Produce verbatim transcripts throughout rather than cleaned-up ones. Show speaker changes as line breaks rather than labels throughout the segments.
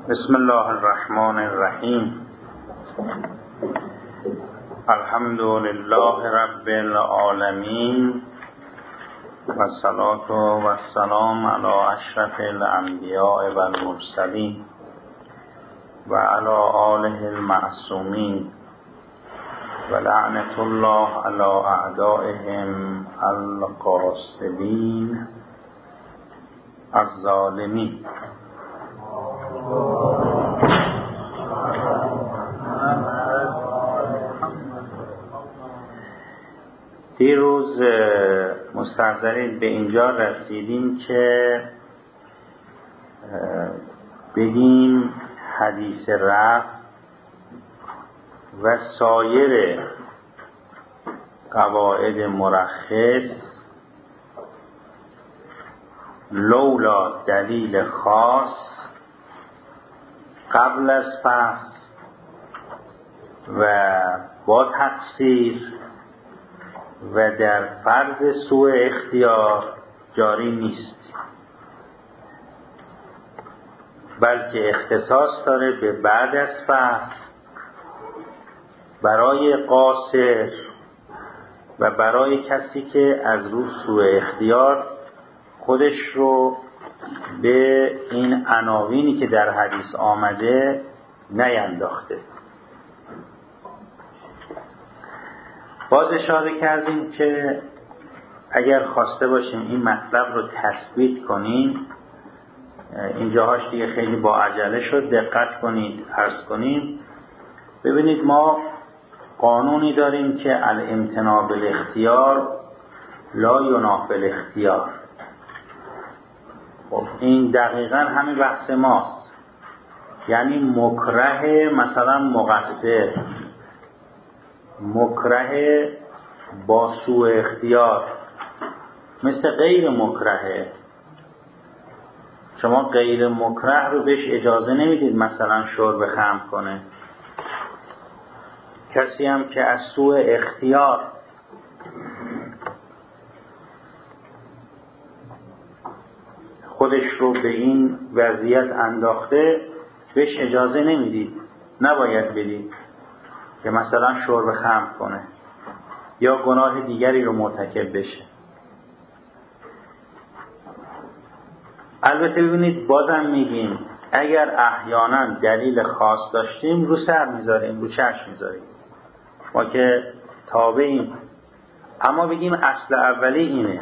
بسم الله الرحمن الرحیم. الحمد لله رب العالمین و الصلاة و السلام علی اشرف الانبیاء و المرسلین و علی آله المعصومین و لعنت الله علی اعدائهم القاصدین الظالمین. دیروز مستحضرین به اینجا رسیدیم که بگیم حدیث رفع و سایر قواعد مرخص لولا دلیل خاص قبل از فصل و با تقصیر و در فرض سوء اختیار جاری نیست، بلکه اختصاص داره به بعد از فصل برای قاصر و برای کسی که از رو سوء اختیار خودش رو به این عناوینی که در حدیث آمده نینداخته. باز اشاره کردیم که اگر خواسته باشیم این مطلب رو تثبیت کنیم، اینجاهاش دیگه خیلی با عجله شد، دقت کنید عرض کنیم. ببینید ما قانونی داریم که الامتناع بالاختیار لا ینافی الاختیار. خب این دقیقاً همین بحث ماست، یعنی مکره مثلا مقصر، مکره با سوء اختیار مثل غیر مکره. شما غیر مکره رو بهش اجازه نمیدید مثلا شرب خمر کنه. کسی هم که از سوء اختیار خودش رو به این وضعیت انداخته بهش اجازه نمیدید، نباید بدید که مثلا شرب خمر کنه یا گناه دیگری رو مرتکب بشه. البته ببینید بازم میگیم اگر احیانا دلیل خاص داشتیم رو سر میذاریم، رو چشم میذاریم، ما که تابعیم. اما بگیم اصل اولی اینه،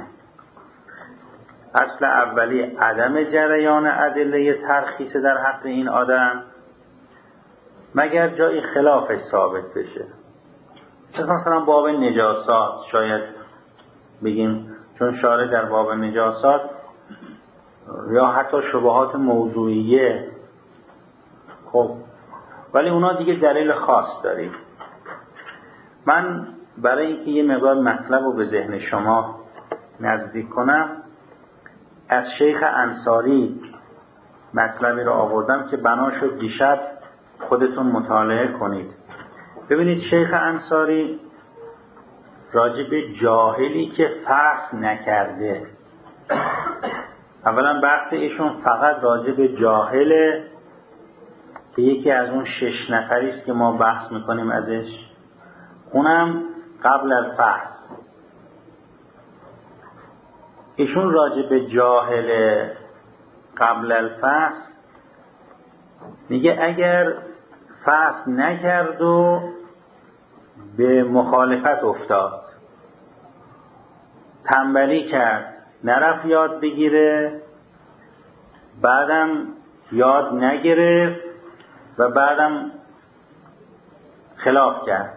اصل اولی عدم جریان ادله ترخیص در حق این آدم مگر جای خلافش ثابت بشه. مثلا باب نجاسات شاید بگیم چون شارع در باب نجاسات یا حتی شبهات موضوعیه، خب ولی اونا دیگه دلیل خاص داریم. من برای اینکه یه مقدار مطلب رو به ذهن شما نزدیک کنم از شیخ انصاری مطلبی رو آوردم که بنا شد دیشب خودتون مطالعه کنید. ببینید شیخ انصاری راجع به جاهلی که فحص نکرده، اولا بحث ایشون فقط راجع به جاهله که یکی از اون شش نفری است که ما بحث میکنیم ازش، اونم قبل از فحص. ایشون راجع به جاهل قبل الفحص میگه اگر فحص نکرد و به مخالفت افتاد، تنبلی کرد، نرفت یاد بگیره، بعدم یاد نگرفت و بعدم خلاف کرد،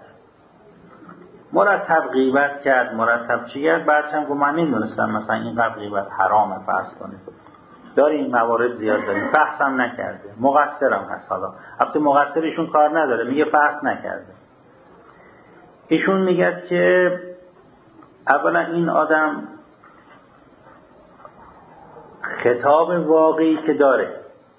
مرتب غیبت کرد، مرتب چی کرد، بعدش هم گفت من نمیدونستم مثلا اینقدر غیبت حرامه فرض کنید. داریم موارد زیاد داریم. فحص هم نکرده، مقصرم هست. حالا البته مقصر ایشون کار نداره، میگه فحص نکرده. ایشون میگه که اولا این آدم خطاب واقعی که داره،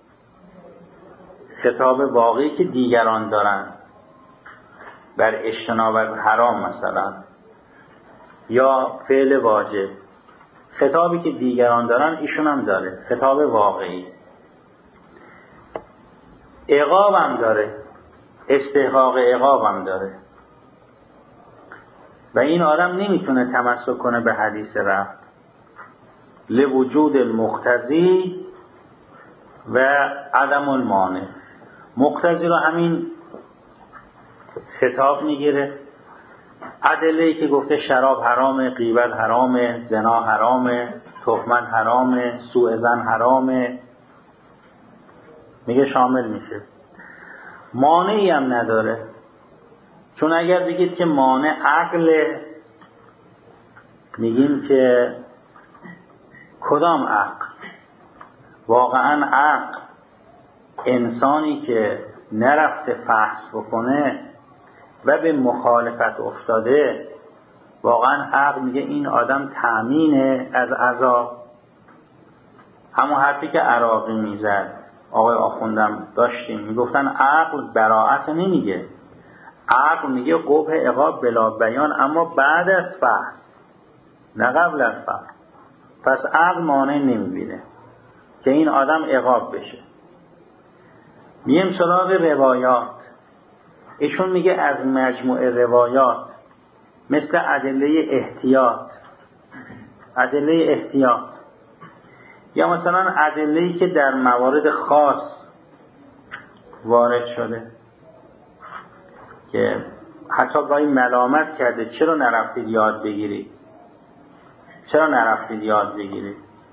خطاب واقعی که دیگران دارن بر اجتناب از حرام مثلا یا فعل واجب، خطابی که دیگران دارن ایشون هم داره، خطاب واقعی. عقابم داره، استحقاق عقابم داره و این آدم نمیتونه تمسک کنه به حدیث رفع لوجود المقتضی و عدم المانع. مقتضی رو همین خطاب میگیره، ادله‌ای که گفته شراب حرامه، غیبت حرامه، زنا حرامه، تهمت حرامه، سوء ظن حرامه، میگه شامل میشه. مانعی هم نداره، چون اگر بگید که مانع عقل، میگیم که کدام عقل؟ واقعا عقل انسانی که نرفته فحص بکنه و به مخالفت افتاده، واقعا عقل میگه این آدم تأمینه از عذاب. همون حرفی که عراقی میزد، آقای آخوندم داشتیم، میگفتن عقل براءت نمیگه، عقل میگه قبح عقاب بلا بیان، اما بعد از فحص نه قبل از فحص. پس عقل مانع نمیبینه که این آدم عقاب بشه. میم سراغ روایات. ایشون میگه از مجموع روایات مثل ادله احتیاط، ادله احتیاط یا مثلا ادله‌ای که در موارد خاص وارد شده که حتی گاهی ملامت کرده چرا نرفتید یاد بگیرید، چرا نرفتید یاد بگیرید،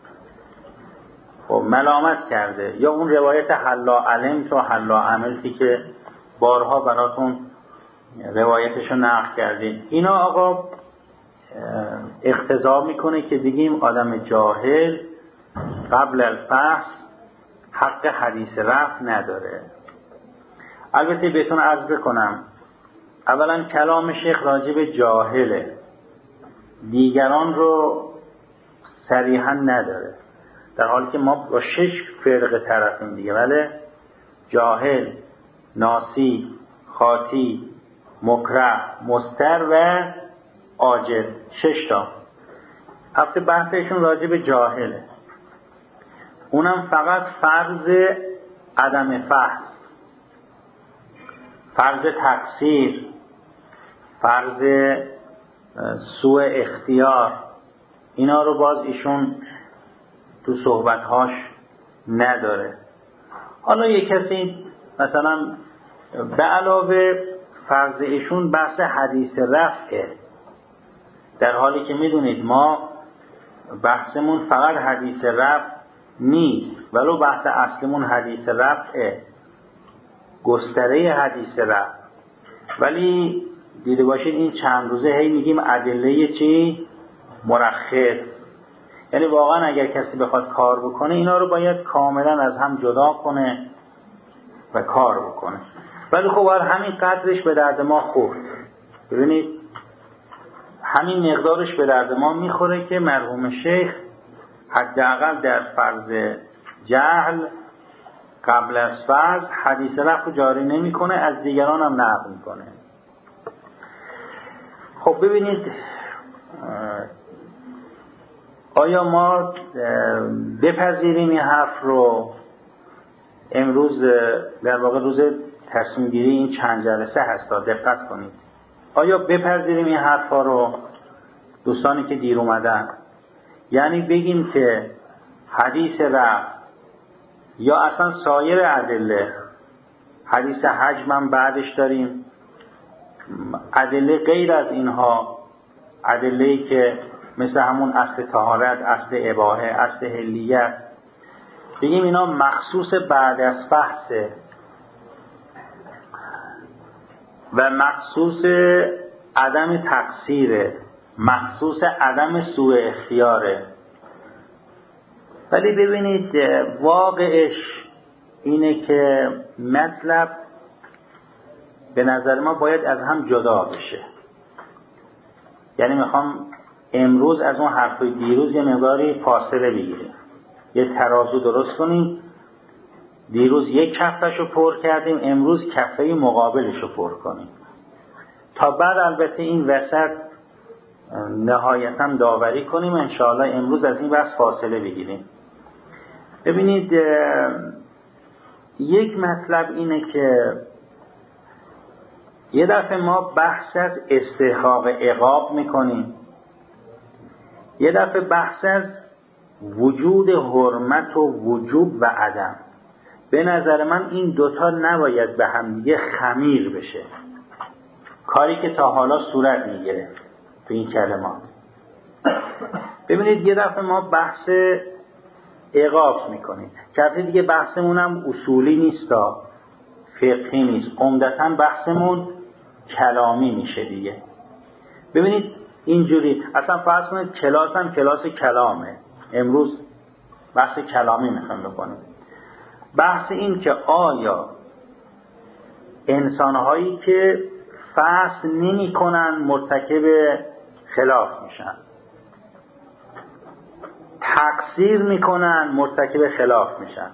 خب ملامت کرده. یا اون روایت حلا علم تو حلا عملتی که بارها براتون روایتشو نقل کردیم، اینا آقا اقتضا میکنه که بگیم آدم جاهل قبل الفحص حق حدیث رفع نداره. البته بهتون عرض بکنم، اولا کلام شیخ راجب جاهله، دیگران رو صریحا نداره، در حالی که ما با شش فرقه طرفیم دیگه، ولی جاهل، ناسی، خاطی، مکره، مستر و عاجز، شش تا. هفته بحثشون راجع به جاهله، اونم فقط فرض عدم فحص، فرض تقصیر، فرض سوء اختیار، اینا رو باز ایشون تو صحبتهاش نداره. حالا یک کسی مثلا به علاوه فرض ایشون بحث حدیث رفعه، در حالی که میدونید ما بحثمون فقط حدیث رفع نیست، ولو بحث اصلمون حدیث رفعه، گستره حدیث رفع، ولی دیده باشید این چند روزه هی میگیم ادله چی؟ مرخص. یعنی واقعا اگر کسی بخواد کار بکنه اینا رو باید کاملا از هم جدا کنه و کار بکنه. ولی خب همین قدرش به درد ما خورد. ببینید همین مقدارش به درد ما میخوره که مرحوم شیخ حداقل در فرض جهل قبل از فرض حدیث رفع جاری نمیکنه، از دیگران هم نقل میکنه. خب ببینید آیا ما بپذیریم این حرف رو؟ امروز در واقع روز تصمیم گیری این چند جلسه هست، دقت کنید. آیا بپذیریم این حرفا رو دوستانی که دیر اومدن؟ یعنی بگیم که حدیث رفع یا اصلا سایر ادله، حدیث حج من بعدش داریم، ادله غیر از اینها، ادله‌ای که مثل همون اصل طهارت، اصل اباحه، اصل حلیت، بگیم اینا مخصوص بعد از فحصه و مخصوص عدم تقصیره، مخصوص عدم سوء اختیاره. ولی ببینید واقعش اینه که مطلب به نظر ما باید از هم جدا بشه. یعنی میخوام امروز از اون حرفای دیروز یه مقداری فاصله بگیریم، یه ترازو درست کنیم. دیروز یک کفه‌شو پر کردیم، امروز کفه مقابلشو پر کنیم، تا بعد البته این وسط نهایتاً داوری کنیم. انشاءالله امروز از این بحث فاصله بگیریم. ببینید یک مطلب اینه که یه دفعه ما بحث از استحقاق عقاب میکنیم، یه دفعه بحث از وجود حرمت و وجوب و عدم. به نظر من این دوتا نباید به هم دیگه خمیر بشه، کاری که تا حالا صورت میگیره تو این کلمات. ببینید یه دفعه ما بحث عقاب میکنیم، که دیگه بحثمون هم اصولی نیست، فقهی نیست، عمدتاً بحثمون کلامی میشه دیگه. ببینید اینجوری اصلا فرض کنید کلاس هم کلاس کلامه، امروز بحث کلامی میخوام بکنیم. بحث این که آیا انسانهایی که فصل نمی کنن مرتکب خلاف میشن، تقصیر میکنن مرتکب خلاف میشن،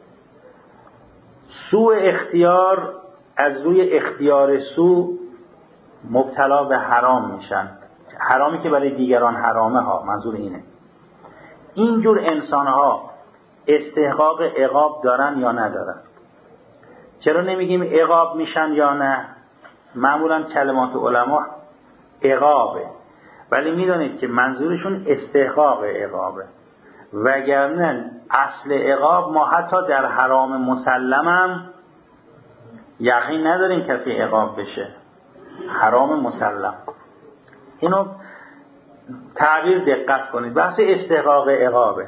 سوء اختیار از روی اختیار سوء مبتلا به حرام میشن، حرامی که برای دیگران حرامه ها، منظور اینه. اینجور انسانها استحقاق عقاب دارن یا ندارن؟ چرا نمیگیم عقاب میشن یا نه؟ معمولا کلمات علما عقابه، ولی میدونید که منظورشون استحقاق عقابه، وگرنه اصل عقاب ما حتی در حرام مسلمم یقین نداریم کسی عقاب بشه، حرام مسلم. اینو تعبیر دقت کنید، بحث استحقاق عقابه.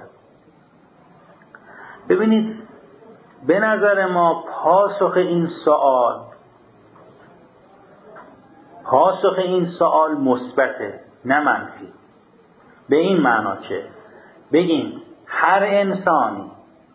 ببینید به نظر ما پاسخ این سوال پاسخ این سوال مثبته نه منفی. به این معنا که بگیم هر انسانی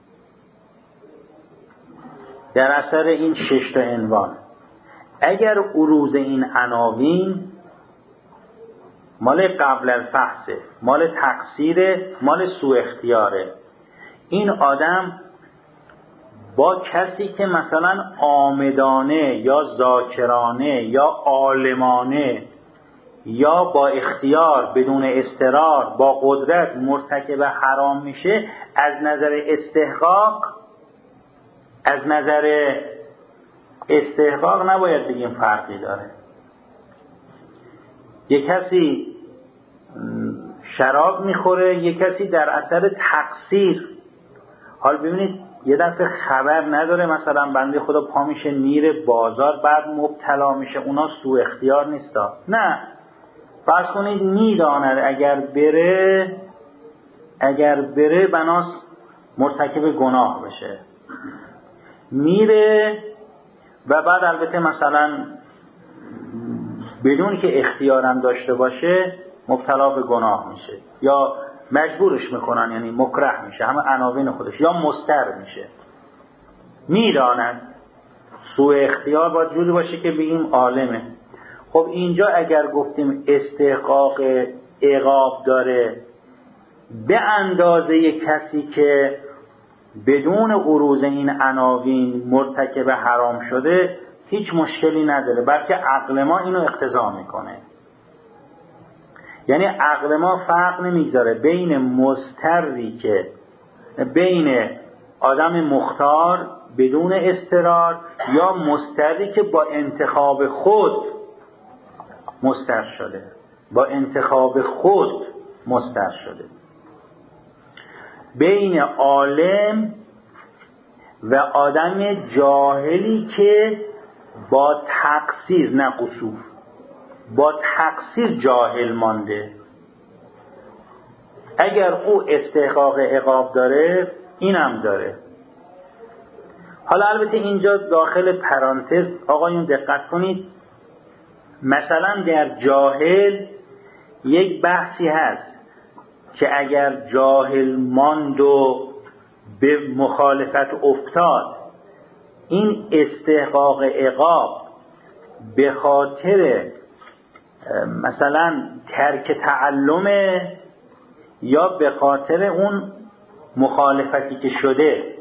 در اثر این شش تا عنوان اگر عروض این عناوین مال قبل الفحصه، مال تقصیره، مال سوء اختیاره، این آدم با کسی که مثلا عامدانه یا ذاکرانه یا عالمانه یا با اختیار بدون اضطرار با قدرت مرتکب حرام میشه، از نظر استحقاق از نظر استحقاق نباید بگیم فرقی داره. یک کسی شراب میخوره، یک کسی در اثر تقصیر. حال ببینید یه دفعه خبر نداره، مثلا بنده خدا پا میشه میره بازار بعد مبتلا میشه، اونا سوء اختیار نیستا، نه، فرض کنید میداند اگر بره اگر بره بناس مرتکب گناه بشه، میره و بعد البته مثلا بدون که اختیارم داشته باشه مبتلا به گناه میشه یا مجبورش میکنن، یعنی مکره میشه، همه عناوین خودش، یا مضطر میشه. میداند سوء اختیار باید جوری باشه که بگیم عالمه. خب اینجا اگر گفتیم استحقاق عقاب داره به اندازه کسی که بدون عروض این عناوین مرتکب حرام شده، هیچ مشکلی نداره، بلکه عقل ما اینو اقتضا میکنه. یعنی عقل ما فرق نمیگذاره بین مضطری که بین آدم مختار بدون اضطرار یا مضطری که با انتخاب خود مضطر شده، با انتخاب خود مضطر شده، بین عالم و آدم جاهلی که با تقصیر، نه قصور، با تقصیر جاهل مانده. اگر او استحقاق عقاب داره اینم داره. حالا البته اینجا داخل پرانتز آقایون دقت کنید، مثلا در جاهل یک بحثی هست که اگر جاهل ماند و به مخالفت افتاد، این استحقاق عقاب به خاطر مثلا ترک تعلمه یا به خاطر اون مخالفتی که شده،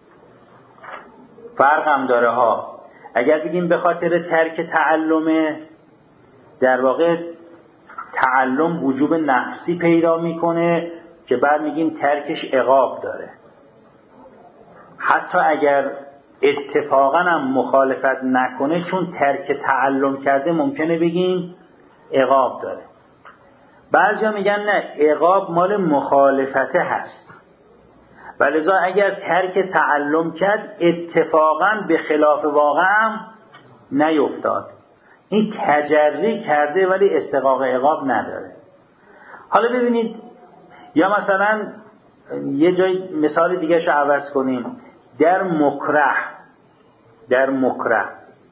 فرق هم داره ها. اگر بگیم به خاطر ترک تعلمه، در واقع تعلم وجوب نفسی پیدا میکنه که بعد میگیم ترکش عقاب داره. حتی اگر اتفاقا هم مخالفت نکنه، چون ترک تعلم کرده ممکنه بگیم عقاب داره. بعضیا میگن نه، عقاب مال مخالفته هست، ولذا اگر ترک تعلم کرد اتفاقا به خلاف واقع هم نیفتاد، این تجری کرده ولی استحقاق عقاب نداره. حالا ببینید، یا مثلا یه جای مثال دیگه شو عوض کنیم، در مکره در مکره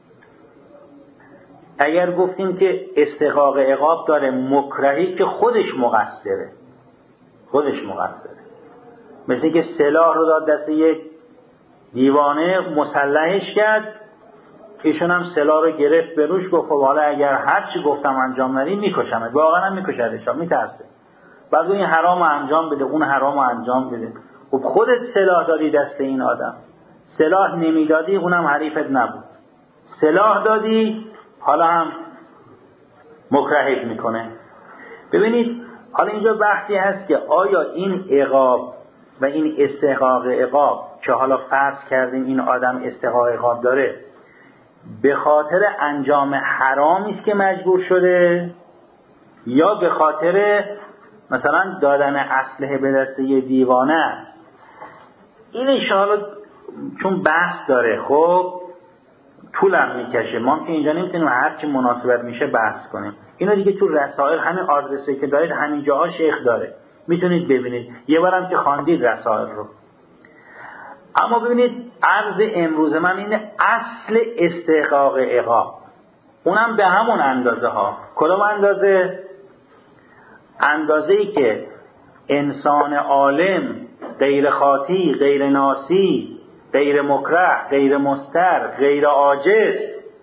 اگر گفتیم که استحقاق عقاب داره، مکرهی که خودش مقصره خودش مقصره مثل که سلاح رو داد دست یک دیوانه، مسلحش کرد، ایشون هم سلاح رو گرفت به روش، گفت خب حالا اگر هر چی گفتم انجام ندی میکشمت. واقعا هم میکشدش، میترسه. بعد این حرام انجام بده، اون حرام انجام بده. خب خودت سلاح دادی دست این آدم، سلاح نمیدادی اونم حریفت نبود، سلاح دادی حالا هم مکرهت میکنه. ببینید حالا اینجا بحثی هست که آیا این عقاب و این استحقاق عقاب که حالا فرض کردیم این آدم استحقاق عقاب داره، به خاطر انجام حرامی است که مجبور شده، یا به خاطر مثلا دادن اسلحه به دست یه دیوانه است؟ این انشاءالله چون بحث داره خب طولم میکشه، ما که اینجا نمیتونیم هر چی مناسبت میشه بحث کنیم. اینو دیگه تو رسائل همین آدرسی که دارید همین جاها شیخ داره، میتونید ببینید، یه بارم که خواندید رسائل رو. اما ببینید عرض امروز من اینه، اصل استحقاق عقاب اونم به همون اندازه ها. کدام اندازه؟ اندازه‌ای که انسان عالم غیر خاطی، غیر ناسی، غیر مکره، غیر مستر، غیر عاجز،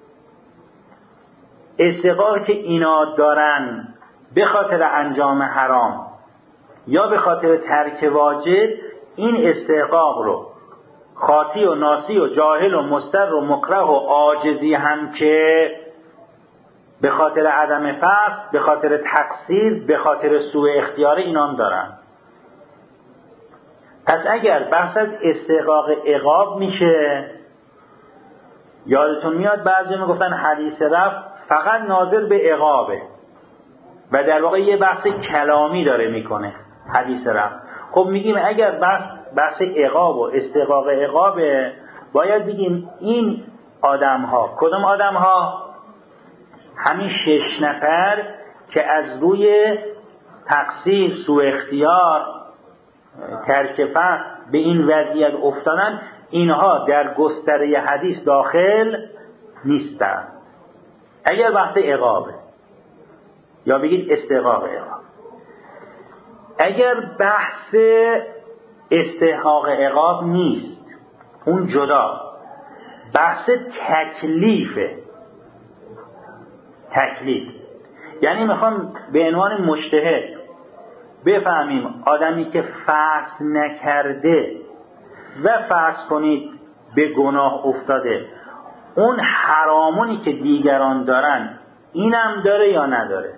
استحقاق که اینا دارن به خاطر انجام حرام یا به خاطر ترک واجب، این استحقاق رو خاطی و ناسی و جاهل و مستر و مکره و عاجزی هم که به خاطر عدم فهم، به خاطر تقصیر، به خاطر سوء اختیار اینام دارن. پس اگر بحث از استحقاق عقاب میشه، یادتون میاد بعضی میگفتن حدیث رفع فقط ناظر به عقابه و در واقع یه بحث کلامی داره میکنه حدیث رفع. خب میگیم اگر بحث بحث عقاب و استحقاق عقابه، باید بگیم این آدم ها، کدام آدم ها؟ همین شش نفر که از روی تقصیر، سوء اختیار، ترک فهم به این وضعیت افتادن، اینها در گستره حدیث داخل نیستن. اگر بحث عقابه یا بگید استحقاق عقاب. اگر بحث استحقاق عقاب نیست، اون جدا، بحث تکلیفه. تکلیف یعنی میخوام به عنوان مجتهد بفهمیم آدمی که فرض نکرده و فرض کنید به گناه افتاده، اون حرامونی که دیگران دارن اینم داره یا نداره،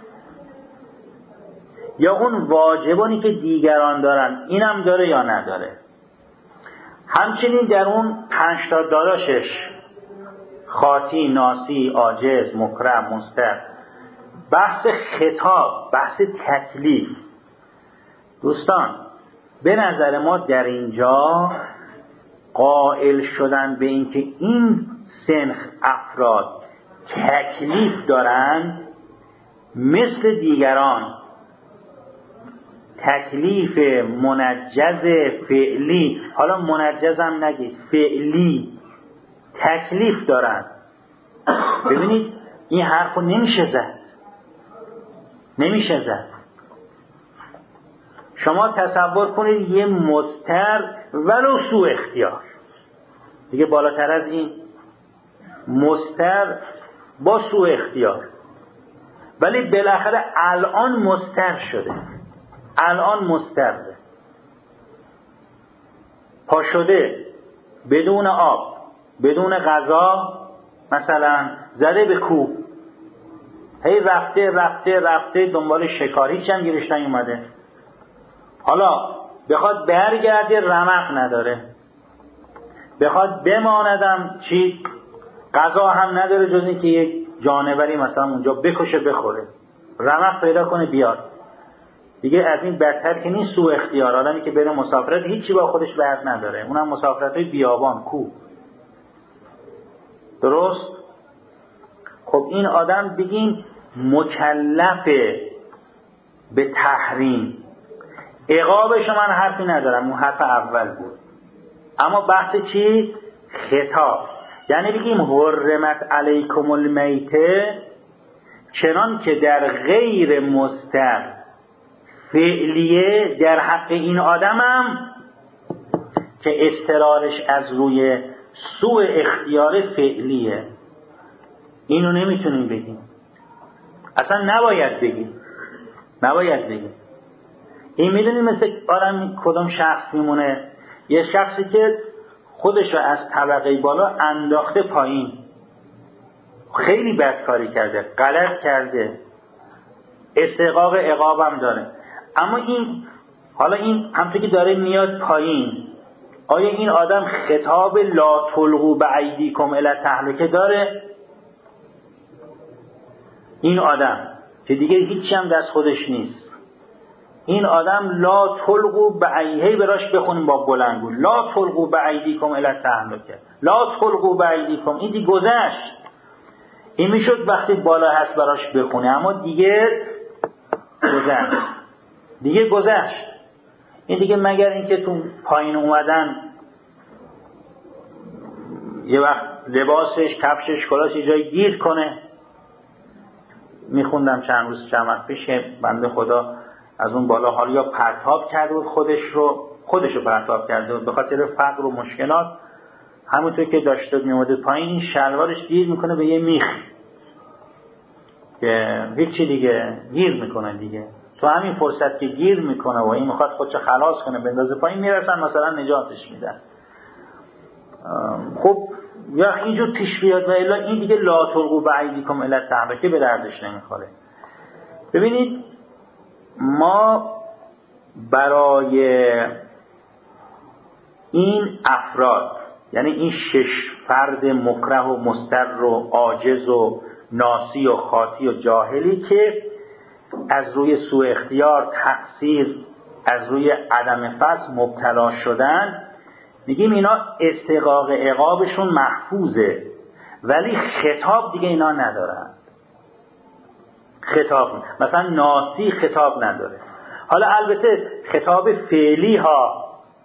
یا اون واجبانی که دیگران دارن اینم داره یا نداره. همچنین در اون پنج تا داداشش، خاطی، ناسی، عاجز، مکره، مستر، بحث خطاب، بحث تکلیف. دوستان به نظر ما در اینجا قائل شدن به اینکه این سنخ افراد تکلیف دارن مثل دیگران، تکلیف منجز فعلی، حالا منجز هم نگید، فعلی تکلیف دارن. ببینید این حرفو نمیشه زد، نمیشه زد. شما تصور کنید یه مستر ولو سوء اختیار، دیگه بالاتر از این، مستر با سوء اختیار، ولی بالاخره الان مستر شده، الان مسترده، پا شده بدون آب، بدون غذا، مثلا زده به کوه، هی رفته رفته رفته دنبال شکار، هیچ هم گیرش نیومده. حالا بخواد برگرده رمق نداره، بخواد بماندم چی غذا هم نداره جز این که یک جانوری مثلا اونجا بکشه بخوره، رمق پیدا کنه بیاد. دیگه از این بدتر که نیست سوء اختیار. آدمی که بره مسافرت هیچی با خودش برد نداره، اونم مسافرت‌های بیابان کوه. درست؟ خب این آدم بگیم مکلف به تحریم. عقابش من حرفی ندارم، اون حرف اول بود. اما بحث چی؟ خطاب. یعنی بگیم حرمت علیکم المیته، چنان که در غیر مستر فعلیه در حق این آدمم که استرارش از روی سوء اختیار فعلیه. اینو نمیتونیم بگیم، اصلا نباید بگیم، نباید بگیم. این میدونیم مثل آدم کدام شخص میمونه؟ یه شخصی که خودشو از طبقه بالا انداخته پایین، خیلی بدکاری کرده، غلط کرده، استحقاق عقابم داره، اما این حالا این همونطور که داره میاد پایین، آیا این آدم خطاب لا تلقوا بایدیکم الی التهلکه داره؟ این آدم که دیگه هیچی هم دست خودش نیست، این آدم لا تلقوا بایدیکم، براش بخونیم با بلندگو، لا تلقوا بایدیکم الی التهلکه، لا تلقوا بایدیکم، این دیگه گذشت. این میشد وقتی بالا هست براش بخونه، اما دیگه گذشت، دیگه گذشت. این دیگه مگر اینکه تو پایین اومدن یه وقت لباسش، کفشش، کلاش یه جایی گیر کنه. میخوندم چند روز چند وقت پیش بنده خدا از اون بالا حالا یا پرتاب کرده بود خودش رو خودش رو پرتاب کرده بود به خاطر فقر و مشکلات، همونطور که داشته میومده پایین این شلوارش گیر میکنه به یه میخ که هیچی دیگه گیر میکنه دیگه. تو همین فرصت که گیر میکنه و این میخواد خودش خلاص کنه بندازه پایین، میرسن مثلا نجاتش میدن. خب یا اینجور پیش بیاد و الا این دیگه لا تلقوا بایدیکم الی التهلکه به دردش نمیخوره. ببینید ما برای این افراد، یعنی این شش فرد مکره و مستر و عاجز و ناسی و خاطی و جاهلی که از روی سوء اختیار، تقصیر، از روی عدم فضل مبتلا شدن، میگیم اینا استحقاق عقابشون محفوظه، ولی خطاب دیگه اینا ندارن. خطاب مثلا ناسی خطاب نداره. حالا البته خطاب فعلی ها،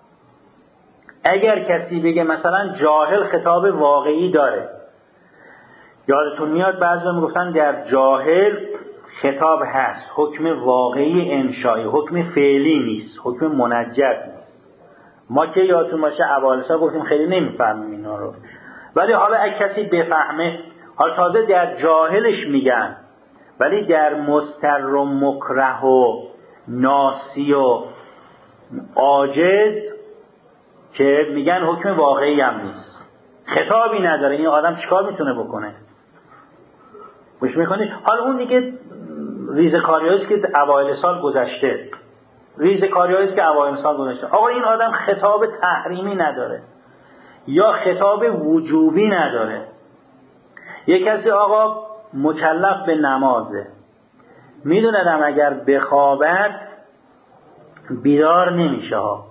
اگر کسی بگه مثلا جاهل خطاب واقعی داره. یادتون میاد بعضی میگفتن در جاهل خطاب هست، حکم واقعی انشایی، حکم فعلی نیست، حکم منجز نیست. ما که یادتون باشه اوالسا گفتیم خیلی نمیفهمیم اینا رو، ولی حالا اگه کسی بفهمه، حالا تازه در جاهلش میگن، ولی در مستر و مکره و ناسی و عاجز که میگن حکم واقعی هم نیست، خطابی نداره، این آدم چیکار میتونه بکنه؟ گوش میکنید؟ حالا اون دیگه ریزکاری‌هاییست که اوایل سال گذشته، ریزکاری‌هاییست که اوایل سال گذشته. آقا این آدم خطاب تحریمی نداره یا خطاب وجوبی نداره. یک کسی آقا مکلف به نمازه، میدونم اگر بخوابد بیدار نمیشه ها،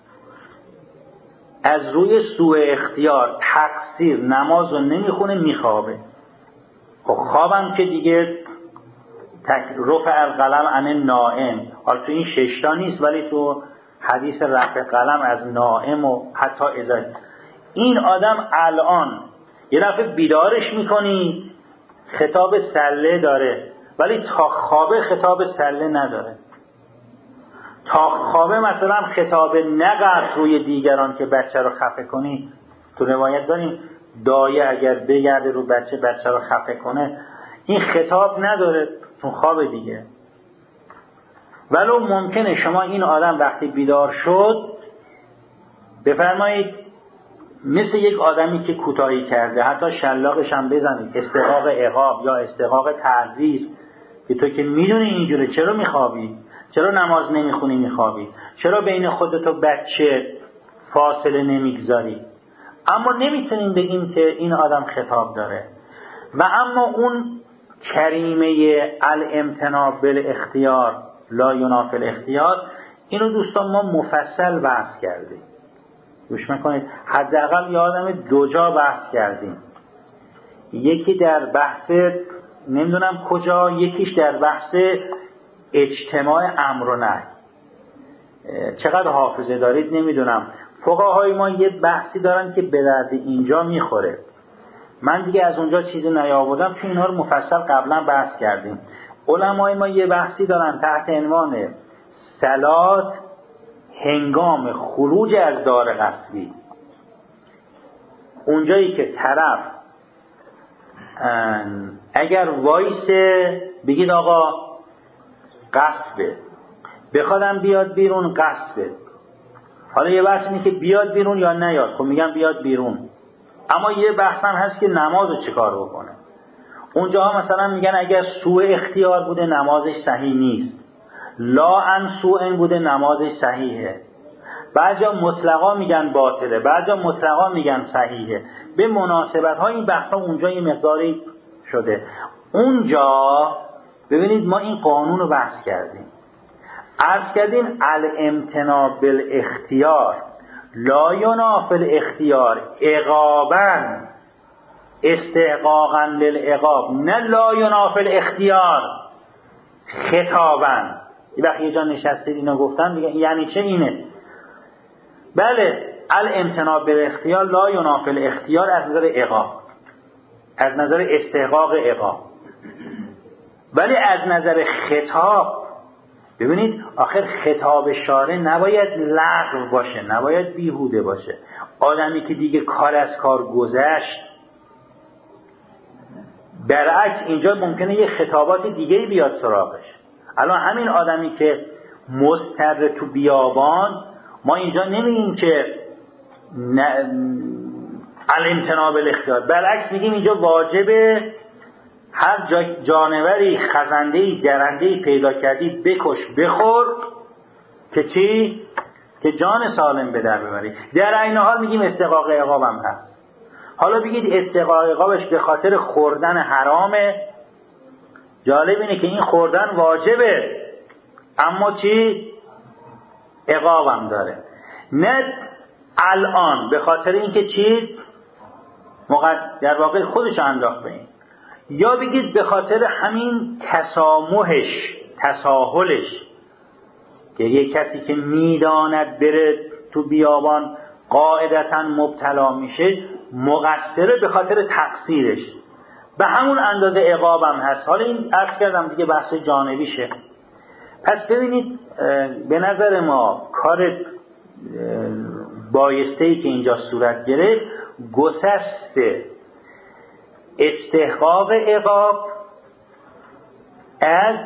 از روی سوء اختیار، تقصیر نماز رو نمیخونه، میخوابه. خب خوابم که دیگه رفع القلم عن النائم، حالا تو این ششتا نیست ولی تو حدیث رفع قلم از نائم و حتی ازای این آدم الان یه دفعه بیدارش میکنی خطاب سله داره، ولی تا خوابه خطاب سله نداره. تا خوابه مثلا خطاب نقط روی دیگران که بچه رو خفه کنی. تو روایت داریم دایه اگر بگرده رو بچه بچه رو خفه کنه، این خطاب نداره تو خواب دیگه. ولو ممکنه شما این آدم وقتی بیدار شد بفرمایید مثل یک آدمی که کوتاهی کرده، حتی شلاقش هم بزنید، استحقاق عقاب یا استحقاق تعزیر، که تو که میدونی اینجوره چرا میخوابی؟ چرا نماز نمیخونی میخوابی؟ چرا بین خودت و بچه فاصله نمیگذاری؟ اما نمیتونیم بگیم که این آدم خطاب داره. و اما اون کریمه الامتناع بالاختیار لا ینافی الاختیار، اینو دوستان ما مفصل بحث کردیم. گوش میکنید، حداقل یادم دو جا بحث کردیم. یکی در بحث نمیدونم کجا، یکیش در بحث اجتماع امر و نهی. چقدر حافظه دارید نمیدونم. فقهای ما یه بحثی دارن که به درد اینجا میخوره. من دیگه از اونجا چیزی نیاوردم چون اینها رو مفصل قبلا بحث کردیم. علمای ما یه بحثی دارن تحت عنوان صلات هنگام خروج از دار غصبی. اونجایی که طرف اگر وایسه بگید آقا غصبه، بخوادم بیاد بیرون غصبه. حالا یه بحث اینه که بیاد بیرون یا نیاد. خب میگم بیاد بیرون. اما یه بحث هم هست که نمازو چیکار بکنه. اونجا مثلا میگن اگر سوء اختیار بوده نمازش صحیح نیست، لا ان سوء بوده نمازش صحیحه. بعضیا مطلقا میگن باطله، بعضیا مطلقا میگن صحیحه. به مناسبت ها این بحث ها اونجا یه مقداری شده. اونجا ببینید ما این قانون رو بحث کردیم، عرض کردیم الامتناع بالاختیار لا ینافی الاختیار عقابا استحقاقا للعقاب، نه لا ینافی الاختیار خطابا. یه وقت یه جا نشستید اینو گفتن دیگه یعنی چه اینه؟ بله، الامتناع بالاختیار لا ینافی الاختیار از نظر عقاب، از نظر استحقاق عقاب. ولی از نظر خطاب ببینید آخر خطاب شارع نباید لغو باشه، نباید بیهوده باشه. آدمی که دیگه کار از کار گذشت، برعکس اینجا ممکنه یه خطابات دیگه بیاد سراغش. الان همین آدمی که مضطر تو بیابان، ما اینجا نمیگیم که الامتناع بالاختیار، برعکس میگیم اینجا واجبه هر جا جانوری خزنده‌ای درنده‌ای پیدا کردی بکش بخور که چی؟ که جان سالم به در ببری. در عین حال میگیم استحقاق عقاب هم هست. حالا بگید استحقاق عقابش به خاطر خوردن حرامه، جالب اینه که این خوردن واجبه اما چی؟ عقاب هم داره. نه الان به خاطر اینکه چی؟ در واقع خودش انداخت به این. یا بگید به خاطر همین تسامحش، تساهلش، که یک کسی که میداند بره تو بیابان قاعدتا مبتلا میشه، مقصره به خاطر تقصیرش، به همون اندازه عقابم هست. حالا این عرض کردم دیگه بحث جانبیشه. پس ببینید به نظر ما کار بایسته‌ای که اینجا صورت گرفت گسست استحقاق عقاب از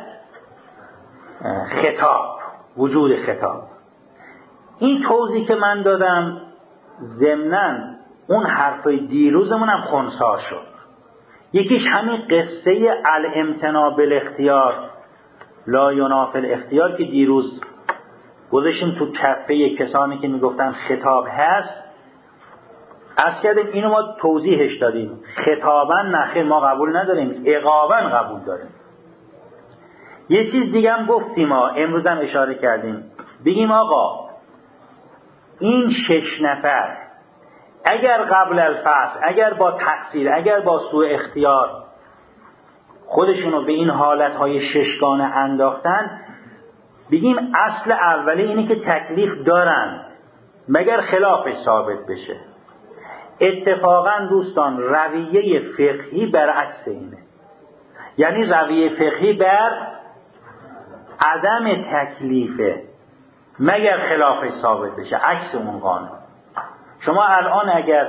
خطاب، وجود خطاب. این توضیح که من دادم ضمناً اون حرفای دیروزمون هم خنثی شد. یکیش همین قصه الامتناع بالاختیار لا ینافی الاختیار که دیروز گذاشتیم تو کفه کسانی که میگفتن خطاب هست. از کردیم اینو ما توضیحش دادیم. خطابا نخیر ما قبول نداریم، عقابا قبول داریم. یه چیز دیگه هم گفتیم، ما امروز هم اشاره کردیم، بگیم آقا این شش نفر اگر قبل الفصل، اگر با تقصیر، اگر با سوء اختیار خودشونو به این حالتهای ششگانه انداختن، بگیم اصل اولی اینه که تکلیف دارن مگر خلافش ثابت بشه. اتفاقا دوستان رویه فقهی برعکس اینه، یعنی رویه فقهی بر عدم تکلیفه مگر خلافش ثابت بشه، عکس اون قانون. شما الان اگر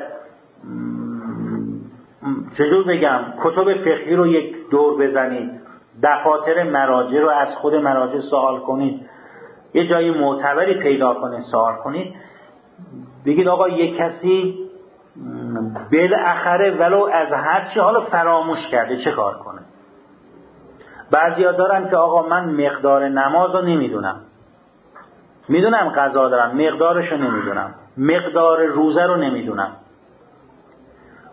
چجور بگم کتب فقهی رو یک دور بزنید، دفاتر مراجع رو از خود مراجع سوال کنید، یه جایی معتبری پیدا کنید سوال کنید، بگید آقا یک کسی بالاخره ولو از هر چی حالا فراموش کرده چه کار کنه؟ بعضیا دارن که آقا من مقدار نماز رو نمیدونم، میدونم قضا دارم مقدارش رو نمیدونم، مقدار روزه رو نمیدونم،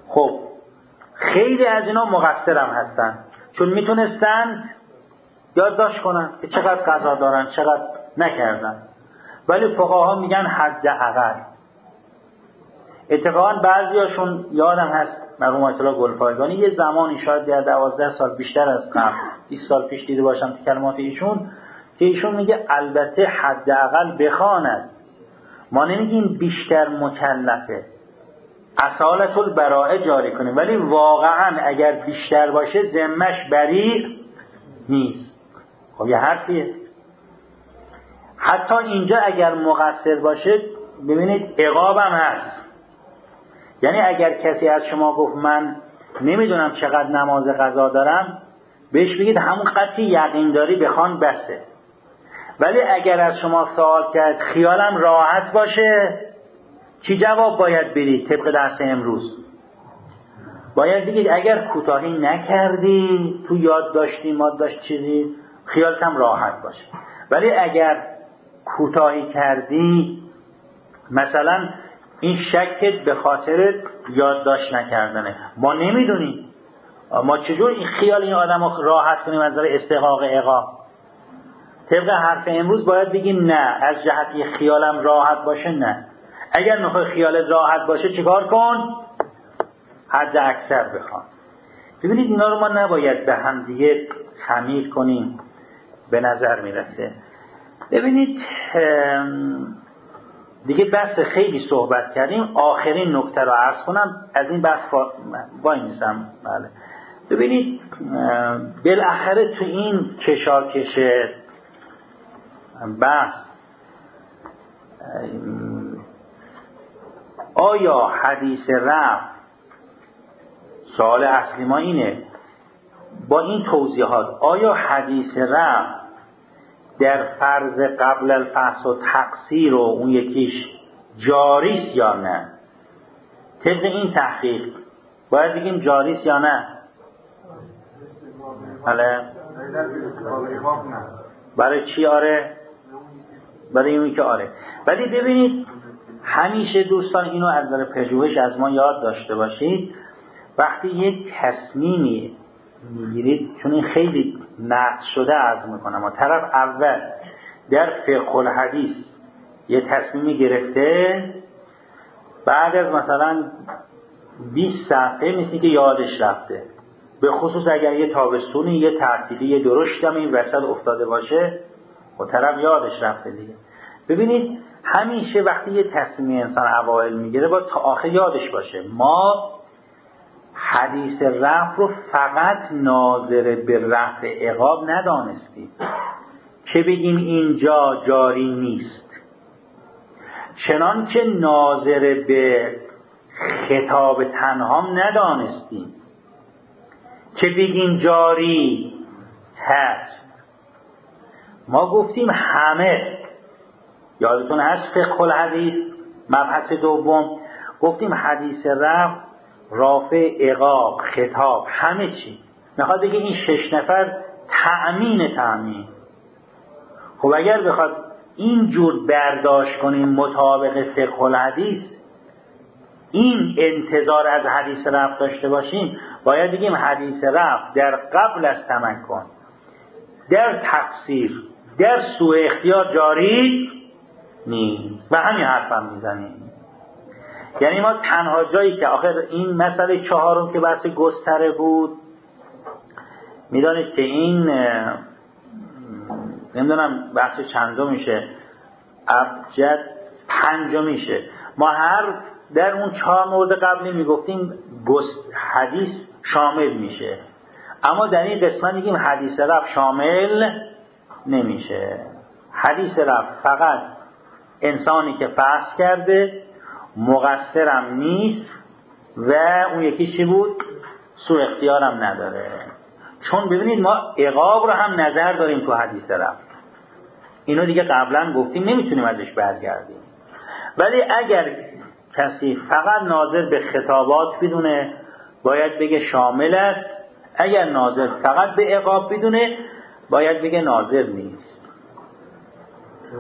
خب خیلی از اینا مقصرم هستن، چون میتونستن یادداشت کنن که چقدر قضا دارن چقدر نکردن، ولی فقها میگن حداقل. اتفاقا بعضیاشون یادم هست مرحوم آیت الله گلپایگانی یه زمانی شاید در دوازده سال بیشتر از قبل بیست سال پیش دیده باشم که کلمات ایشون که ایشون میگه البته حداقل بخواند، ما نمیگیم بیشتر مکلفه، اصالت البراءه جاری کنیم، ولی واقعا اگر بیشتر باشه ذمش بری نیست. خب یه حرفیه. حتی اینجا اگر مقصر باشه ببینید عقابم هست. یعنی اگر کسی از شما گفت من نمیدونم چقدر نماز قضا دارم، بهش بگید همون قدری یقین داری بخوان بسه. ولی اگر از شما سوال کرد خیالم راحت باشه، چی جواب باید بدید؟ طبق درس امروز باید بگید اگر کوتاهی نکردی تو یاد داشتی ما داشت چیزی خیالتم راحت باشه. ولی اگر کوتاهی کردی، مثلا این شکت به خاطر یادداشت نکردنه، ما نمیدونیم، ما چجور این خیال این آدم رو راحت کنیم از نظر استحقاق عقاب؟ طبق حرف امروز باید بگیم نه، از جهتی خیالم راحت باشه نه. اگر میخوای خیالت راحت باشه چیکار کن؟ حد اکثر بخوان. ببینید اینا رو ما نباید به هم دیگه خمیر کنیم، به نظر میرسه. ببینید دیگه بحث خیلی صحبت کردیم، آخرین نکته رو عرض کنم از این بحث وای میسم. بله ببینید بالاخره تو این کشاکش بحث آیا حدیث رفع، سوال اصلی ما اینه با این توضیحات، آیا حدیث رفع در فرض قبل الفحص و تقصیر و اون یکیش جاریست یا نه؟ طبق این تحقیق باید بگیم جاریست یا نه؟ بله. برای چی آره؟ برای این که آره. ولی ببینید همیشه دوستان اینو از نظر پژوهش از ما یاد داشته باشید، وقتی یک تصمیمی میگیرید، چون این خیلی نقد شده عرض میکنم، طرف اول در فقه الحدیث یه تصمیمی گرفته، بعد از مثلا بیست صفحه مثل که یادش رفته، به خصوص اگر یه تابستونی یه تعطیلی یه درشت هم این وسط افتاده باشه و طرف یادش رفته دیگه. ببینید همیشه وقتی یه تصمیمی انسان اوایل میگیره باید تا آخر یادش باشه. ما حدیث رفع رو فقط ناظر به رفع عقاب ندانستیم که بگیم اینجا جاری نیست، چنان که ناظر به خطاب تنهام ندانستیم که بگیم جاری هست. ما گفتیم همه، یادتون هست فقه الحدیث مبحث دوم گفتیم حدیث رفع رافع عقاب خطاب همه چی میخواد بگه این شش نفر تأمین تأمین. خب اگر بخواد اینجور برداشت کنیم مطابق فقه الحدیث، این انتظار از حدیث رفع داشته باشیم، باید بگیم حدیث رفع در قبل از تمکن، در تقصیر، در سوء اختیار جاری نیست. و همین حرفم میزنیم. یعنی ما تنها جایی که آخر این مسئله چهارم که بحث گستره بود، میدانید که این نمیدونم بحث چندم میشه، ابجد پنجم میشه. ما هر در اون چهار مورد قبلی میگفتیم حدیث شامل میشه، اما در این قسمت میگیم حدیث رفع شامل نمیشه. حدیث رفع فقط انسانی که فحص کرده مقصرم نیست و اون یکی چی بود؟ سوء اختیارم نداره. چون ببینید ما عقاب رو هم نظر داریم تو حدیث رفع، اینو دیگه قبلا گفتیم نمیتونیم ازش برگردیم. ولی اگر کسی فقط ناظر به خطابات بدونه باید بگه شامل است، اگر ناظر فقط به عقاب بدونه باید بگه ناظر نیست.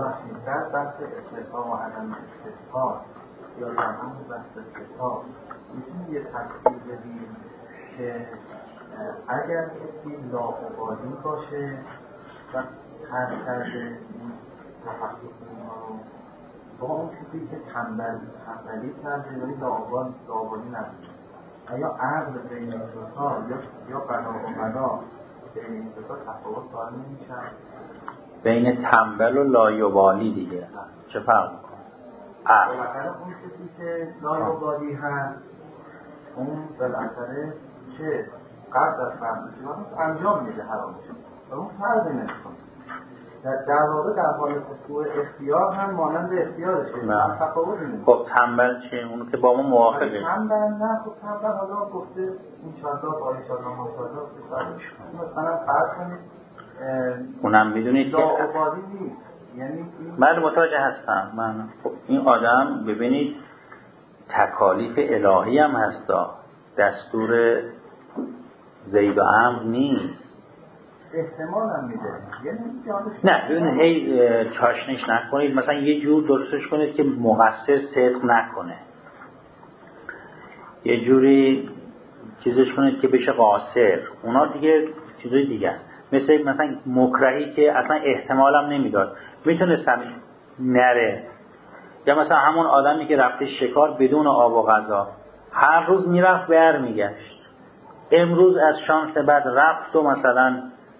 در بحث استثناء و عدم استثناء یا در همون بحث استثناء میتونی یه تفصیل بدیم که اگر کسی لاابالی باشه و ترک کرده این تخصص اینها رو با اون کسی که تنبل تنبلی کرده ولی لاابالی نداره، یا عقل بین این دوتا یا بنا و بنا بین این دوتا تفاوت قائل نمیشن؟
بین تنبل و لایبالی دیگه چه فرق میکنه؟
عقل بالاخره اون کسی که لایبالی هست اون بالاخره چه قبل از فرمشون انجام میده حرامش و اون فرقی نمیکنه. در واقع در حال سوء اختیار هم مانند اختیارشه، تفاوتی نمیکنه.
خب تنبل چیه؟ اونو که با ما موافقه.
تنبل نه، خب تنبل حالا گفته این چهارتا با این چهارتا ماشاءالله مثلا فرض کنید
اونم میدونید که
لاابالی نیست، یعنی
من متوجه هستم. من خب این آدم ببینید تکالیف الهی هم هستا، دستور زید و عمرو نیست.
احتمال هم میده، یعنی
نه ببینید هی چاشنش نکنید، مثلا یه جور درستش کنید که مقصر صدق نکنه، یه جوری چیزش کنید که بشه قاصر، اونا دیگه چیزای دیگه است. مثل مثلا مکرهی که اصلا احتمال هم نمیداد میتونست نره، یا مثلا همون آدمی که رفته شکار بدون آب و غذا هر روز میرفت بر میگشت، امروز از شانس بعد رفت و مثلا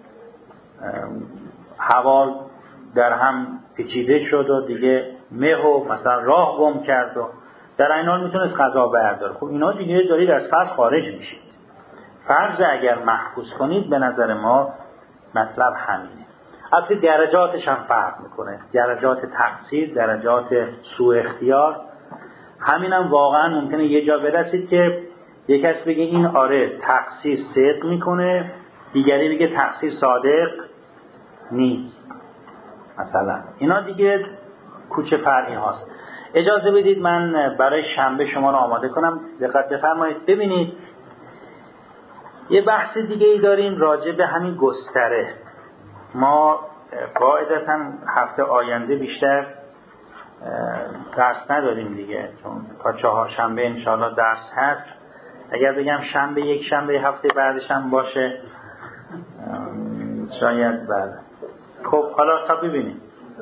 هوا در هم پیچیده شد و دیگه مه و مثلا راه گم کرد و در این حال میتونست غذا برداره. خب اینا دیگه دارید از فرض خارج میشید. فرض اگر محفوظ کنید به نظر ما مطلب همینه. البته درجاتش هم فرق میکنه، درجات تقصیر، درجات سوء اختیار. همینم واقعا ممکنه یه جا برسید که یک کس بگه این آره تقصیر صدق میکنه، دیگری بگه تقصیر صادق نیست مثلا. اینا دیگه کوچه فرعی هاست. اجازه بدید من برای شنبه شما رو آماده کنم. دقت بفرمایید. ببینید یه بحث دیگه ای داریم راجع به همین گستره. ما قاعدتاً هفته آینده بیشتر درس نداریم دیگه، چون تا چهار شنبه انشاءالله درس هست. اگر بگم شنبه یک شنبه هفته بعدش هم باشه شاید بعد. خب حالا تا ببینیم.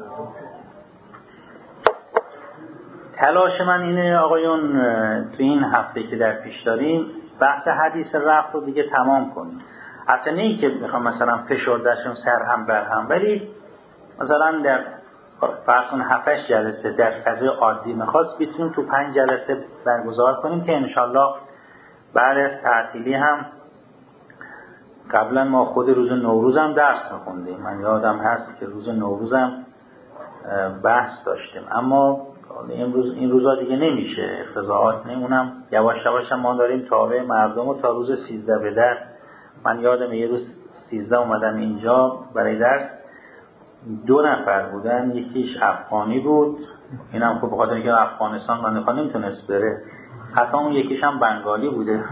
تلاش من اینه آقایون تو این هفته که در پیش داریم بحث حدیث رفع رو دیگه تمام کنیم. حتی نه ای که بخوام مثلا فشردهشون سر هم بر هم، ولی مثلا در فرض کن هفتش جلسه در فضای عادی میخواست بتونیم تو پنج جلسه برگزار کنیم که انشالله بعد از تعطیلی هم. قبلا ما خود روز نوروز هم درس میخوندیم، من یادم هست که روز نوروز هم بحث داشتیم، اما امروز این روزا دیگه نمیشه، افتضاحات نمونم. یواش یواش هم ما داریم تابع مردم و تا روز سیزده به در. من یادم یه روز سیزده اومدم اینجا برای درس، دو نفر بودن، یکیش افغانی بود، اینم خب بخاطر اینکه افغانستان من نخواه نمیتونست بره، حتی اون یکیش هم بنگالی بوده.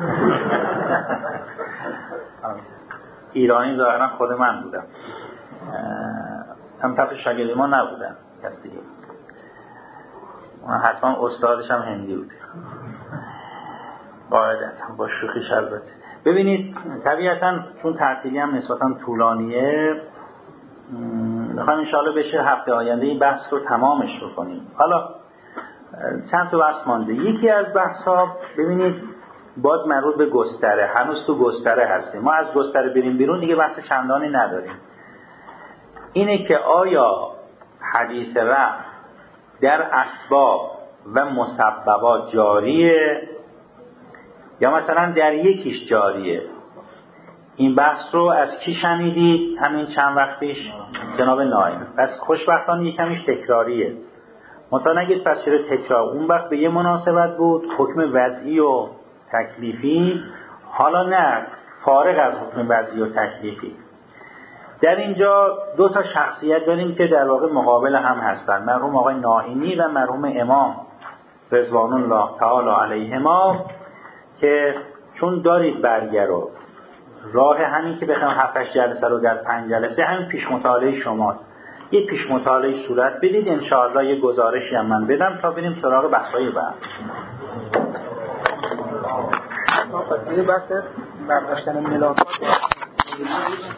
ایرانی ظاهرا خود من بودم، هم طرف شاگرد ما نبودن کسی دیگه. حتما استادش هم هندی بود قاعدتا، با شوخیش البته. ببینید طبیعتا چون تعطیلی هم نسبتا طولانیه میخوایم انشاءالله بشه هفته آینده این بحث رو تمامش بکنیم. حالا چند تا بحث مانده. یکی از بحث ها ببینید باز مربوط به گستره، هنوز تو گستره هستیم. ما از گستره بریم بیرون دیگه بحث چندانی نداریم. اینه که آیا حدیث رفع در اسباب و مسببات جاریه یا مثلا در یکیش جاریه؟ این بحث رو از کی شنیدید؟ همین چند وقت پیش جناب نایم. پس خوشبختانه یکمیش تکراریه. متا نگید پس چرا تکرار؟ اون وقت به یه مناسبت بود، حکم وضعی و تکلیفی، حالا نه، فارغ از حکم وضعی و تکلیفی. در اینجا دو تا شخصیت داریم که در واقع مقابل هم هستن، مرحوم آقای ناینی و مرحوم امام رضوان الله تعالی علیهما، که چون دارید برگه رو راه همین که بخوایم هفتش جلسه رو در پنج جلسه همین پیش مطالعه شما یه پیش مطالعه صورت بدید، انشاءالله یه گزارشی هم من بدم تا بریم سراغ بحثای بعد.
یه بحث برداشتن ملاقات